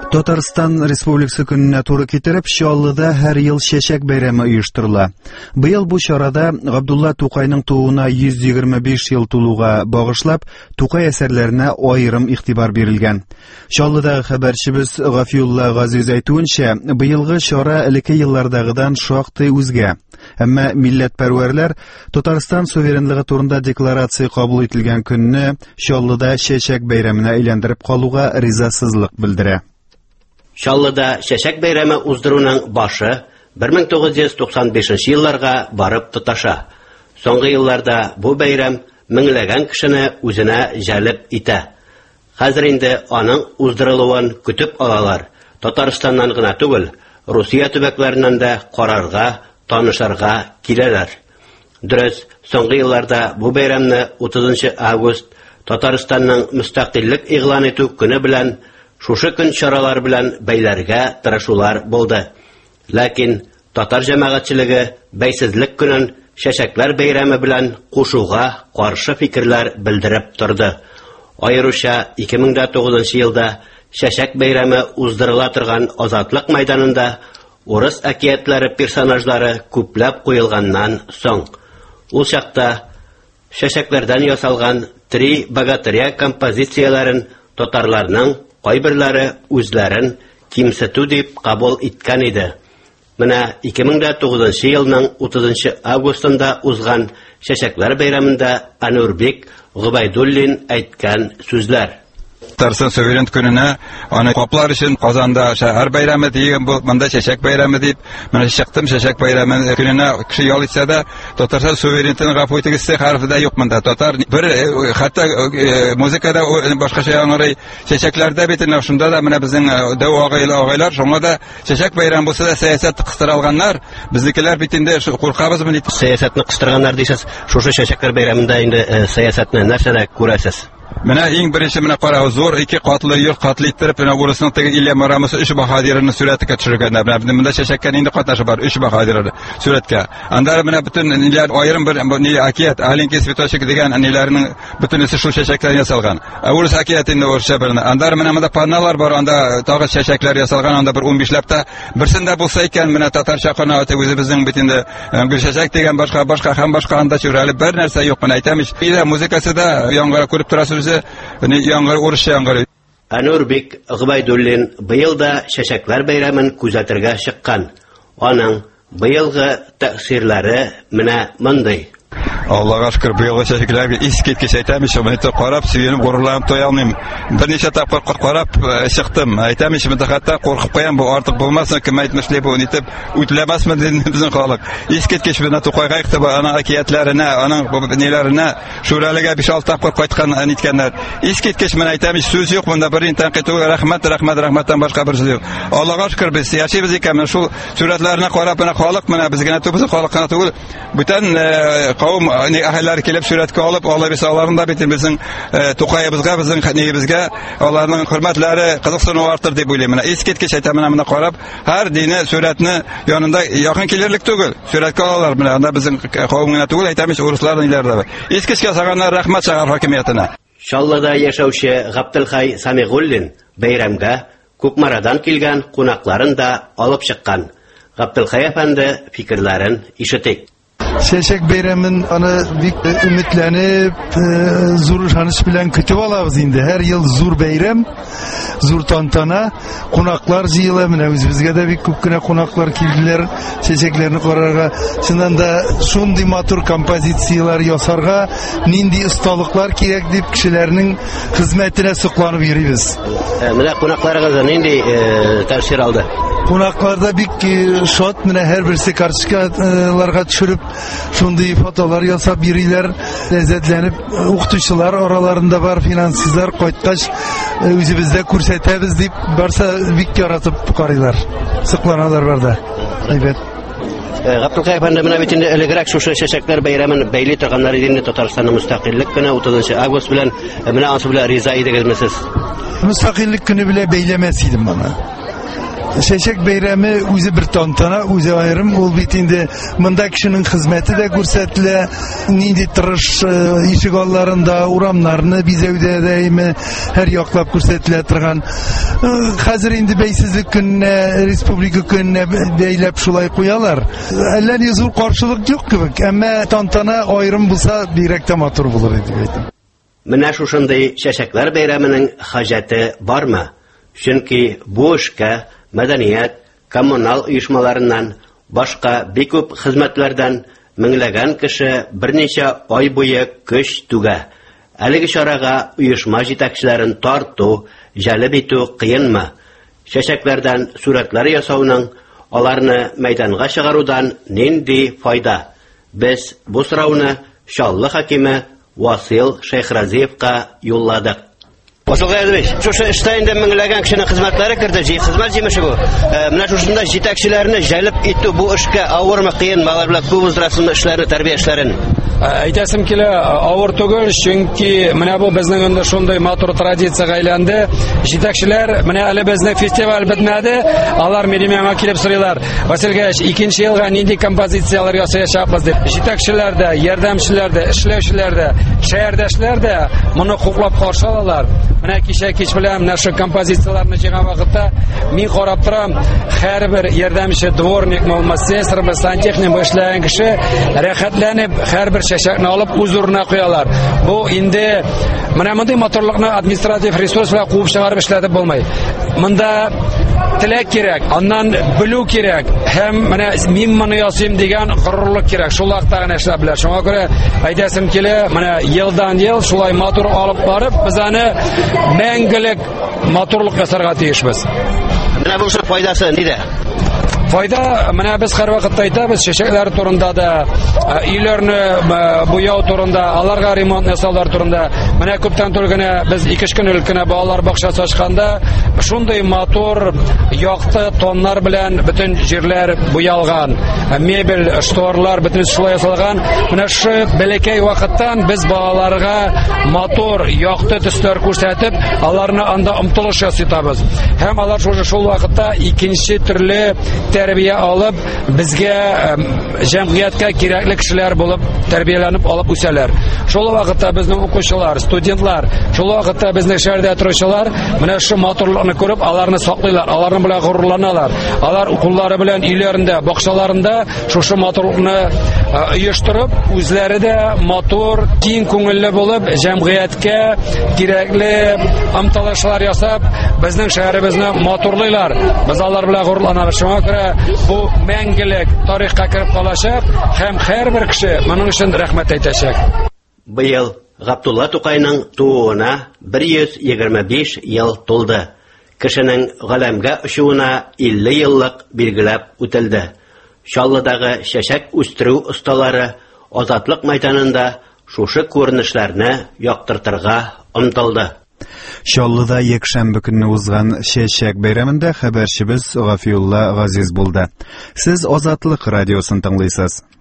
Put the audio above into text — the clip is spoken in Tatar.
Татарстан Республикасы көненә туры китереп, Чаллыда һәр ел чәчәк бәйрәме оештырыла. Быел бу чарада Габдулла Тукайның тууына 125 ел тулуга багышлап, Тукай әсәрләренә аерым игътибар бирелгән. Чаллыдагы хәбәрчебез Гафиулла Газиз әйтүенчә, быелгы чара элекке еллардагыдан шактый үзгә. Әмма милләтпәрвәрләр Татарстан суверенлыгы турында декларация кабул ителгән көнне Чаллыда чәчәк бәйрәменә әйләндереп калуга ризасызлык белдерә. Чаллыда чәчәк бәйрәме уздыруның башы 1995 елларга барып тоташа. Соңгы елларда бу бәйрәм меңләгән кешене үзенә җәлеп итә. Хәзер инде аның уздырылуын көтеп алалар. Татарстаннан гына түгел, Русия төбәкләреннән дә карарга, танышырга киләләр. Дөрес, соңгы елларда бу бәйрәмне 30 август Татарстанның мөстәкыйльлек игълан итү көне белән шушы көн чаралар белән бәйләргә тырышулар булды. Ләкин татар җәмәгатьчелеге бәйсезлек көнен чәчәкләр бәйрәме белән кушуга каршы фикерләр белдереп торды. Аеруча 2009 елда чәчәк бәйрәме уздырыла торган Азатлык мәйданында урыс әкиятләре персонажлары күпләп куелганнан соң. Ул чакта чәчәкләрдән ясалган «Три богатыря» композицияләрен татарларның кайберләре үзләрен кимсетү дип кабул иткән иде. Менә 2009 елның 30 августында узган чәчәкләр бәйрәмендә Анурбек Губайдуллин әйткән сүзләр. Татарстан суверен көненә аны каплар өчен Казанда шәһәр бәйрәме дигән бу, монда чәчәк бәйрәме дип, менә чыктым чәчәк бәйрәме көненә кеше ял итсә дә, Татарстан суверенлыгын гафу итегез хәрфе дә юк монда. Татар бер хәтта музыкада башкача яңгырый, чәчәкләрдә бит инде шунда да менә безнең агайлар шуңа да чәчәк бәйрәм булса да сәясәт кыстыра алганнар, безнекеләр бит инде куркабыз бит. Сәясәтне кыстырганнар дисез, шушы чәчәкләр бәйрәмендә инде сәясәтне нәрсәдә күрәсез? Менә иң беренче менә кара зур 2 катлы йорт катлы иттереп менә урысның теге Илия Марамысы 3 баһадирының сүрәткә төшергәннәр. Менә монда чәчәккә инде катнашы бар 3 баһадиры сүрәткә. Анда менә бөтен ниләр аерым бер акият Аленький цветочек дигән ниләрнең бөтенесе шул чәчәктән ясалган. Урыс акият инде урысча белән. Анда менә монда панналар бар, анда тагы чәчәкләр ясалган, анда бер 15 ләптә. Берсендә булса икән менә татарча канаты үзебезнең бит инде гүл чәчәк дигән башка һәм башка анда чүрәле бер нәрсә юк менә әйтәмич. Илә музыкасы да яңгыра күреп торасыз үзе. Яңгыр урысча яңгыр. Анурбек Губайдуллин быел да чәчәкләр бәйрәмен күзәтергә чыккан. Аның быелгы тәэсирләре менә мондый. Аллага шөкер, быелгы чәчәкләргә искиткеч әйтәмич, моны карап сөенеп гурурланып тоя алмыйм. Берничә тапкыр карап чыктым. Әйтәмич, монда хәтта куркып куям, бу артык булмасын, кем әйтмешли бу нитеп үтләмәсме безнең халык. Искиткеч менә Тукайга игътибар, аның акиятләренә, аның ниләренә, шүрәлегә 5-6 тапкыр кайткан әниткәннәр. Искиткеч менә әйтәмич, сүз юк монда, бер тәнкыйть, рәхмәттән башка бер сүз юк. Аллага шөкер, без яшибез икән, шул сүрәтләренә карап менә халык менә безгә түбәсе халыкка түгел, бүтән кавым әһелләр килеп сүрәткә алып, Алла бисаларында бит безнең Тукайыбызга, безнең хәнибезгә аларның хөрмәтләре кызыксыну артыр дип уйлыйм. Менә искиткеч әйтәм, менә карап, һәр дине сүрәтне янында якын килерлек түгел. Сүрәткә алалар менә, анда безнең кавым гына түгел, әйтәмич, урыслар ниләрдә. Искиткеч ясаганнар рәхмәт шәһәр хакимиятенә. Чаллыда яшәүче Габделхай Самигуллин бәйрәмгә Күкмарадан килгән кунакларын да алып чыккан. Габделхай әфәнде фикерләрен ишетик. Чәчәк бәйрәмен аны бик өметләнеп, зур ышаныч белән көтеп алабыз инде. Һәр ел зур бәйрәм, зур тантана, кунаклар җыела. Менә үзебезгә дә бик күп кенә кунаклар килделәр чәчәкләрне карарга. Чыннан да шундый матур композициялар ясарга нинди осталыклар кирәк дип кешеләрнең хезмәтенә сокланып йөрибез. Менә кунакларыгыз нинди тәэсир алды? Кунакларда бик шат, менә һәрберсе карточкаларга төшереп, шундый фотолар ясап йөриләр, ләззәтләнеп. Укытучылар араларында бар, финансистлар кайткач үзебездә күрсәтәбез дип барса бик яратып карыйлар. Сыкланалар барда. Әйбәт. Габделхай әфәнде, менә бит инде элегрәк шушы чәчәкләр бәйрәмен бәйли торганнар иде Татарстанның мөстәкыйльлек көне 30 август белән. Менә ансы белән риза идегезме сез? Мөстәкыйльлек көне белән бәйләмәс идем моны. Шәшәк бәйрәме үзе бер тантана, үзе аерым. Ул бит инде монда кешенең хезмәте дә күрсәтелә, нинди тырыш ишек алларында, урамнарны бизәүдә дәйме һәр яклап күрсәтелә торган. Хәзер инде бәйсезлек көненә, республика көненә бәйләп шулай куялар. Әллә ни зур каршылык юк кебек, әмма тантана аерым булса бигрәк тә матур булыр дип әйтәм. Менә шушындый чәчәкләр бәйрәменең хаҗәте бармы? Чөнки бу эшкә мәдәният, коммунал оешмаларыннан, башка бик күп хезмәтләрдән меңләгән кеше берничә ай буе көч түгә. Әлеге чарага оешма җитәкчеләрен тарту, җәлеп итү кыенмы? Чәчәкләрдән сурәтләр ясауның, аларны мәйданга чыгарудан нинди файда? Без бу сорауны Чаллы хакиме Васил Шәйхразиевка юлладык. Васил Гаязович, шушы эштә инде меңләгән кешенең хезмәтләре керде, хезмәт җимеше бу. Менә шушында җитәкчеләрне җәлеп итү бу эшкә авырмы, кыенмы, алар белән күп узрасымы эшләрне, тәрбия эшләрен? Әйтәсем килә, авыр түгел, чөнки менә бу безнең инде шундый матур традициягә әйләнде. Җитәкчеләр, менә әле безнең фестиваль бетмәде, алар миңа килеп сорыйлар. Васил Гаязович, икенче елга нинди композициялар ясаячакбыз дип. Җитәкчеләр дә, ярдәмчеләр дә, эшләүчеләр дә, шәһәрдәшләр дә моны хуплап каршы алалар. Менә кич белән менә шу композицияларны җыйган вакытта мин карап торам, һәрбер ярдәмче, дворник, мастер, сантехник эшләгән кеше рәхәтләнеп һәрбер чәчәкне алып үз урынына куялар. Бу инде менә мондый матурлыкны административ ресурс белән куып чыгарып эшләтеп булмый. Монда теләк кирәк, аннан белү кирәк, һәм менә мин моны ясыйм дигән горурлык кирәк. Шулакта гына эшләп белә. Шуңа күрә әйтәсем килә, менә елдан ел шулай матур алып барып, без аны мәңгелек матурлык ясарга тиешбез. Менә бу файдасы нидә? Файда, менә без һәрвакыт әйтәбез, чәчәкләр турында да, өйләрне буяу турында, аларга ремонт ясаулар турында. Менә күптән түгел генә без 2 көн элек кенә балалар бакчасы ачканда, шундый матур, якты тоннар белән бөтен җирләр буялган. Мебель, шторлар бөтен шулай ясалган. Менә шу бәләкәй вакыттан без балаларга матур, якты төсләр күрсәтеп, аларны анда омтылыш ясыйтабыз. Һәм алар шул вакытта икенче төрле тәрбия алып, безгә җәмгыятькә кирәкле кешеләр булып тәрбияләнеп алып үсәләр. Шул вакытта безнең укучылар, студентлар, шул вакытта безнең шәһәрдә торучылар менә шу матурлыкны күреп, аларны саклыйлар, аларның белән горурланалар. Алар укуллары белән өйләрендә, бакчаларында шушы матурлыкны оештырып, үзләре дә матур, киң күңелле булып, җәмгыятькә кирәкле омтылышлар ясап, безнең шәһәребезне матурлыйлар. Без алар белән горурланабыз. Шуңа күрә бу мәңгелек тарихка кереп калачак, һәм һәрбер кеше моның өчен рәхмәт әйтәчәк. Быел Габдулла Тукайның тууына 125 ел тулды. Кешенең галәмгә очуына 50 еллык билгеләп үтелде. Чаллыдагы чәчәк үстерү осталары Азатлык мәйданында шушы күренешләрне яктыртырга омтылды. Чаллыда якшәмбе көнне узган чәчәк бәйрәмендә хәбәрчебез Гафиулла Газиз булды. Сез Азатлык радиосын тыңлыйсыз.